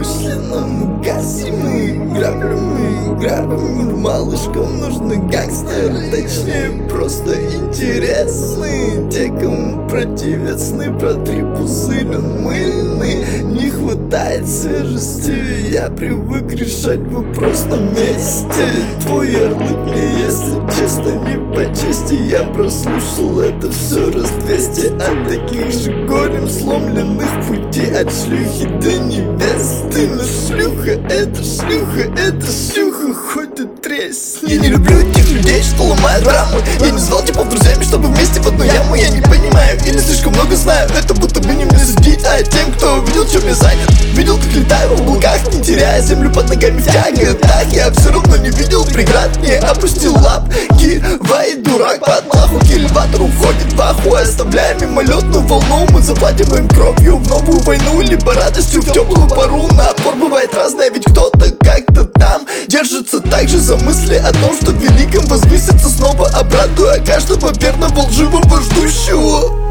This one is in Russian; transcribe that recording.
умышленно мы гасим и грабим. Малышкам нужны гангстеры, точнее просто интересные. Те, кому противят сны про 3 пузыря мыльные. Не хватает свежести, я привык решать вопрос на месте. Твой ярлык мне, если честно, не по чести. Я прослушал это все раз 200 от таких же горем сломленных путей. От шлюхи до невесты. Но шлюха, это хоть и тресни. Я не люблю этих людей, что ломают рамы. Я не звал типа друзьями, чтобы вместе в одну яму. Я не понимаю или слишком много знаю. Это будто бы не мне судить, а тем, кто видел, чем я занят. Видел, как летаю в облаках, не теряя землю под ногами в тяготах. Я все равно не видел преград, не опустил лапки. Вай, дурак, под лаху к элеватору входит в ахуй, оставляя мимолетную волну. Мы заплатим кровью в новую войну, либо радостью в теплую пару. Напор бывает разный, ведь кто-то как-то там держится также за мысли о том, что великом возвысится снова, обрадуя каждого верного лживого ждущего.